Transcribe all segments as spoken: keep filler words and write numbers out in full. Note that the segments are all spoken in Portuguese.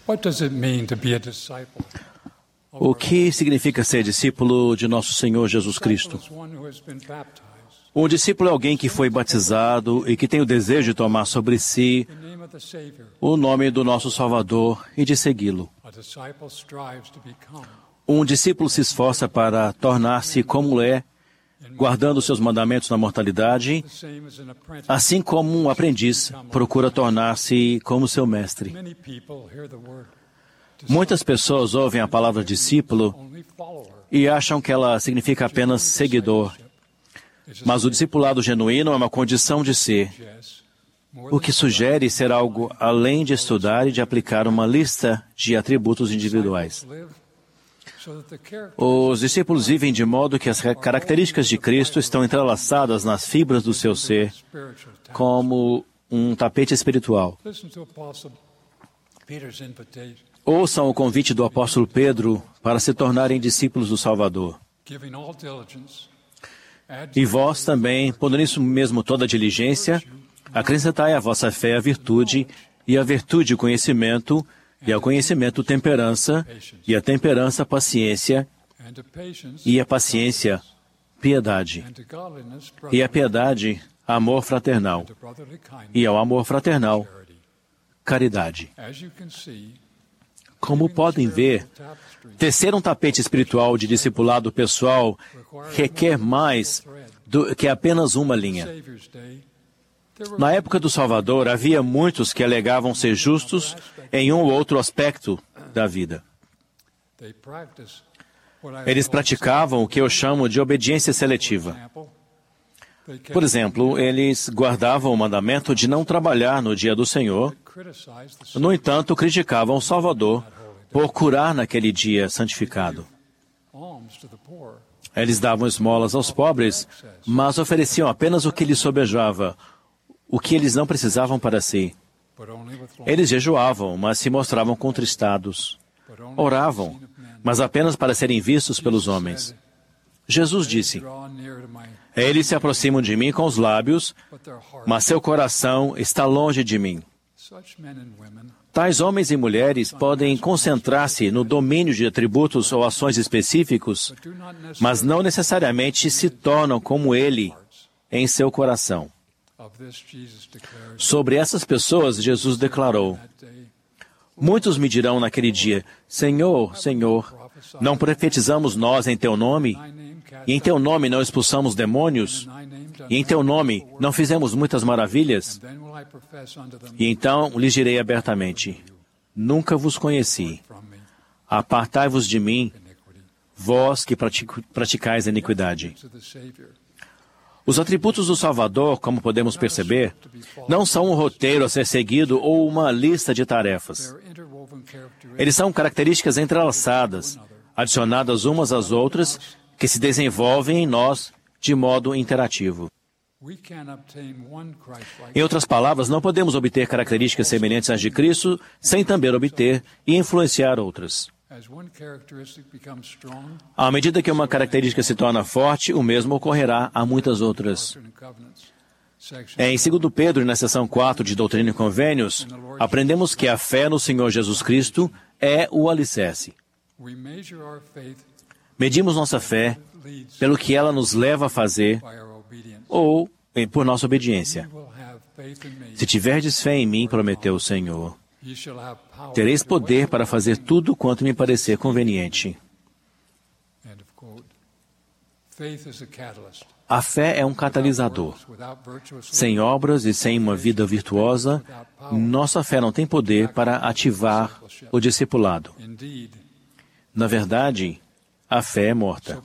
O que significa ser discípulo de nosso Senhor Jesus Cristo? Um discípulo é alguém que foi batizado e que tem o desejo de tomar sobre si o nome do nosso Salvador e de segui-lo. Um discípulo se esforça para tornar-se como é, guardando seus mandamentos na mortalidade, assim como um aprendiz procura tornar-se como seu mestre. Muitas pessoas ouvem a palavra discípulo e acham que ela significa apenas seguidor. Mas o discipulado genuíno é uma condição de ser, o que sugere ser algo além de estudar e de aplicar uma lista de atributos individuais. Os discípulos vivem de modo que as características de Cristo estão entrelaçadas nas fibras do seu ser, como um tapete espiritual. Ouçam o convite do apóstolo Pedro para se tornarem discípulos do Salvador. E vós também, pondo nisso mesmo toda a diligência, acrescentai à vossa fé a virtude, e a virtude o conhecimento, e ao conhecimento temperança, e a temperança paciência, e a paciência piedade, e a piedade amor fraternal, e ao amor fraternal caridade. Como podem ver, tecer um tapete espiritual de discipulado pessoal requer mais do que apenas uma linha. Na época do Salvador, havia muitos que alegavam ser justos em um ou outro aspecto da vida. Eles praticavam o que eu chamo de obediência seletiva. Por exemplo, eles guardavam o mandamento de não trabalhar no dia do Senhor. No entanto, criticavam o Salvador por curar naquele dia santificado. Eles davam esmolas aos pobres, mas ofereciam apenas o que lhes sobejava, o que eles não precisavam para si. Eles jejuavam, mas se mostravam contristados. Oravam, mas apenas para serem vistos pelos homens. Jesus disse: eles se aproximam de mim com os lábios, mas seu coração está longe de mim. Tais homens e mulheres podem concentrar-se no domínio de atributos ou ações específicos, mas não necessariamente se tornam como ele em seu coração. Sobre essas pessoas, Jesus declarou: muitos me dirão naquele dia: Senhor, Senhor, não profetizamos nós em teu nome? E em teu nome não expulsamos demônios? E em teu nome não fizemos muitas maravilhas? E então lhes direi abertamente: nunca vos conheci. Apartai-vos de mim, vós que praticais a iniquidade. Os atributos do Salvador, como podemos perceber, não são um roteiro a ser seguido ou uma lista de tarefas. Eles são características entrelaçadas, adicionadas umas às outras, que se desenvolvem em nós de modo interativo. Em outras palavras, não podemos obter características semelhantes às de Cristo sem também obter e influenciar outras. À medida que uma característica se torna forte, o mesmo ocorrerá a muitas outras. Em segundo Pedro, na seção quatro de Doutrina e Convênios, aprendemos que a fé no Senhor Jesus Cristo é o alicerce. Medimos nossa fé pelo que ela nos leva a fazer ou por nossa obediência. Se tiverdes fé em mim, prometeu o Senhor, tereis poder para fazer tudo quanto me parecer conveniente. A fé é um catalisador. Sem obras e sem uma vida virtuosa, nossa fé não tem poder para ativar o discipulado. Na verdade, a fé é morta.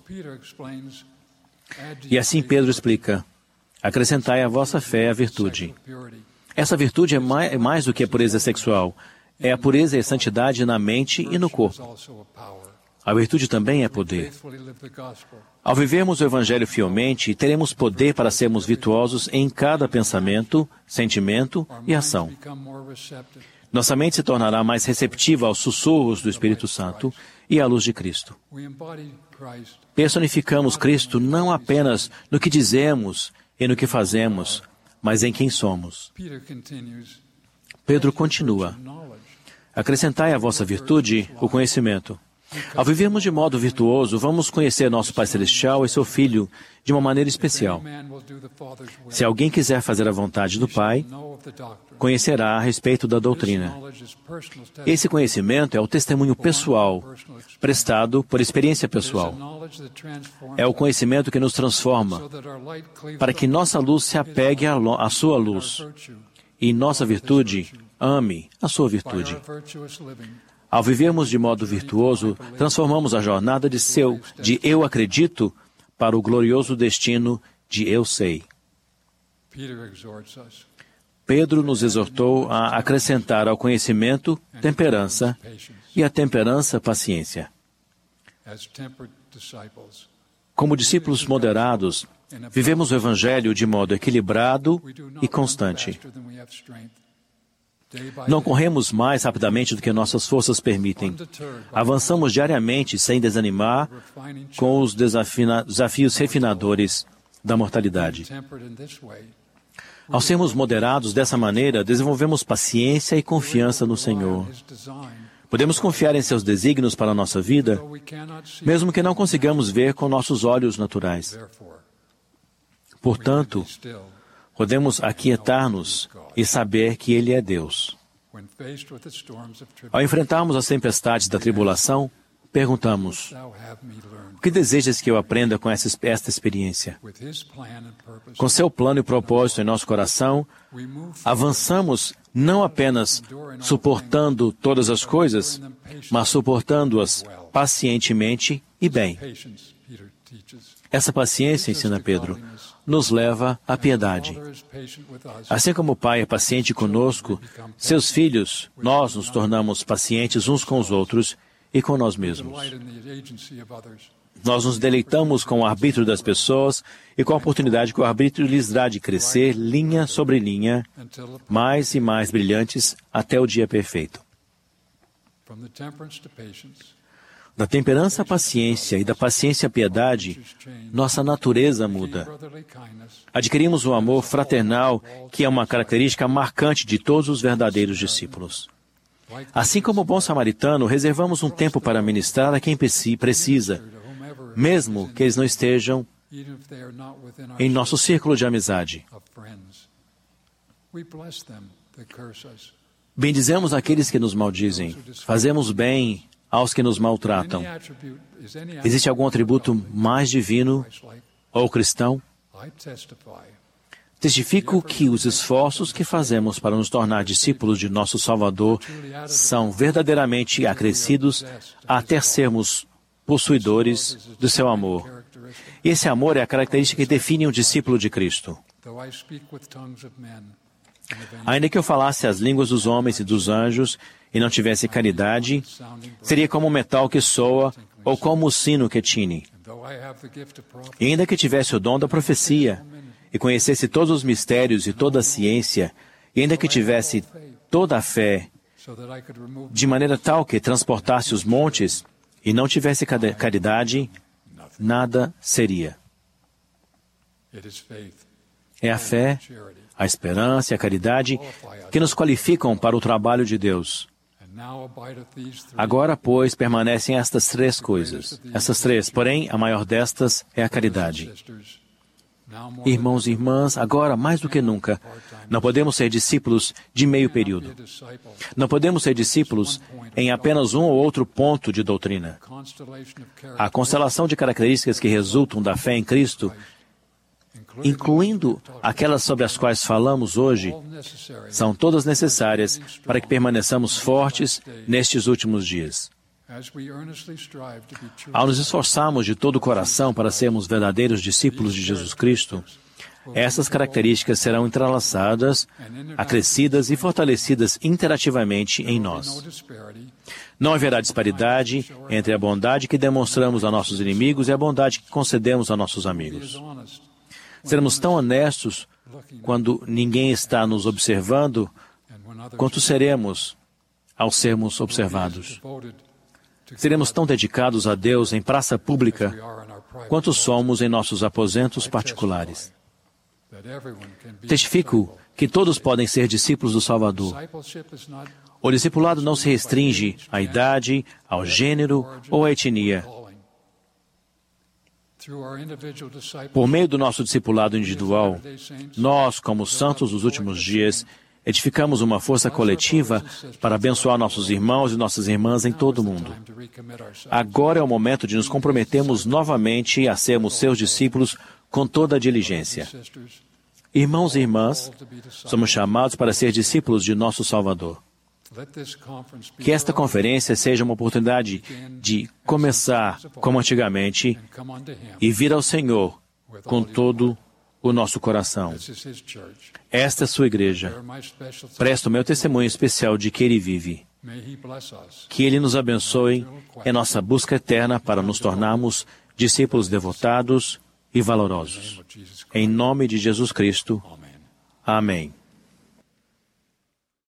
E assim Pedro explica: acrescentai à vossa fé a virtude. Essa virtude é mais, é mais do que a pureza sexual. É a pureza e a santidade na mente e no corpo. A virtude também é poder. Ao vivermos o Evangelho fielmente, teremos poder para sermos virtuosos em cada pensamento, sentimento e ação. Nossa mente se tornará mais receptiva aos sussurros do Espírito Santo e à luz de Cristo. Personificamos Cristo não apenas no que dizemos e no que fazemos, mas em quem somos. Pedro continua: Acrescentai à vossa virtude o conhecimento. Ao vivermos de modo virtuoso, vamos conhecer nosso Pai Celestial e seu Filho de uma maneira especial. Se alguém quiser fazer a vontade do Pai, conhecerá a respeito da doutrina. Esse conhecimento é o testemunho pessoal, prestado por experiência pessoal. É o conhecimento que nos transforma, para que nossa luz se apegue à, lo- à sua luz, e nossa virtude ame a sua virtude. Ao vivermos de modo virtuoso, transformamos a jornada de seu, de eu acredito, para o glorioso destino de eu sei. Pedro nos exortou a acrescentar ao conhecimento temperança e à temperança paciência. Como discípulos moderados, vivemos o Evangelho de modo equilibrado e constante. Não corremos mais rapidamente do que nossas forças permitem. Avançamos diariamente sem desanimar com os desafina- desafios refinadores da mortalidade. Ao sermos moderados dessa maneira, desenvolvemos paciência e confiança no Senhor. Podemos confiar em seus desígnios para a nossa vida, mesmo que não consigamos ver com nossos olhos naturais. Portanto, podemos aquietar-nos e saber que Ele é Deus. Ao enfrentarmos as tempestades da tribulação, perguntamos: o que desejas que eu aprenda com essa, esta experiência? Com seu plano e propósito em nosso coração, avançamos não apenas suportando todas as coisas, mas suportando-as pacientemente e bem. Essa paciência, ensina Pedro, nos leva à piedade. Assim como o Pai é paciente conosco, seus filhos, nós nos tornamos pacientes uns com os outros e com nós mesmos. Nós nos deleitamos com o arbítrio das pessoas e com a oportunidade que o arbítrio lhes dá de crescer linha sobre linha, mais e mais brilhantes até o dia perfeito. Da temperança à paciência e da paciência à piedade, nossa natureza muda. Adquirimos o amor fraternal, que é uma característica marcante de todos os verdadeiros discípulos. Assim como o bom samaritano, reservamos um tempo para ministrar a quem precisa, mesmo que eles não estejam em nosso círculo de amizade. Bendizemos aqueles que nos maldizem, fazemos bem aos que nos maltratam. Existe algum atributo mais divino ou cristão? Testifico que os esforços que fazemos para nos tornar discípulos de nosso Salvador são verdadeiramente acrescidos até sermos possuidores do seu amor. Esse amor é a característica que define um discípulo de Cristo. Ainda que eu falasse as línguas dos homens e dos anjos e não tivesse caridade, seria como o metal que soa ou como o sino que tine. E ainda que tivesse o dom da profecia e conhecesse todos os mistérios e toda a ciência, e ainda que tivesse toda a fé, de maneira tal que transportasse os montes e não tivesse caridade, nada seria. É a fé, a esperança e a caridade que nos qualificam para o trabalho de Deus. Agora, pois, permanecem estas três coisas. Essas três, porém, a maior destas é a caridade. Irmãos e irmãs, agora, mais do que nunca, não podemos ser discípulos de meio período. Não podemos ser discípulos em apenas um ou outro ponto de doutrina. A constelação de características que resultam da fé em Cristo, incluindo aquelas sobre as quais falamos hoje, são todas necessárias para que permaneçamos fortes nestes últimos dias. Ao nos esforçarmos de todo o coração para sermos verdadeiros discípulos de Jesus Cristo, essas características serão entrelaçadas, acrescidas e fortalecidas interativamente em nós. Não haverá disparidade entre a bondade que demonstramos a nossos inimigos e a bondade que concedemos a nossos amigos. Seremos tão honestos quando ninguém está nos observando, quanto seremos ao sermos observados. Seremos tão dedicados a Deus em praça pública, quanto somos em nossos aposentos particulares. Testifico que todos podem ser discípulos do Salvador. O discipulado não se restringe à idade, ao gênero ou à etnia. Por meio do nosso discipulado individual, nós, como santos dos últimos dias, edificamos uma força coletiva para abençoar nossos irmãos e nossas irmãs em todo o mundo. Agora é o momento de nos comprometermos novamente a sermos seus discípulos com toda a diligência. Irmãos e irmãs, somos chamados para ser discípulos de nosso Salvador. Que esta conferência seja uma oportunidade de começar como antigamente e vir ao Senhor com todo o nosso coração. Esta é sua igreja. Presto o meu testemunho especial de que Ele vive. Que Ele nos abençoe em nossa busca eterna para nos tornarmos discípulos devotados e valorosos. Em nome de Jesus Cristo. Amém.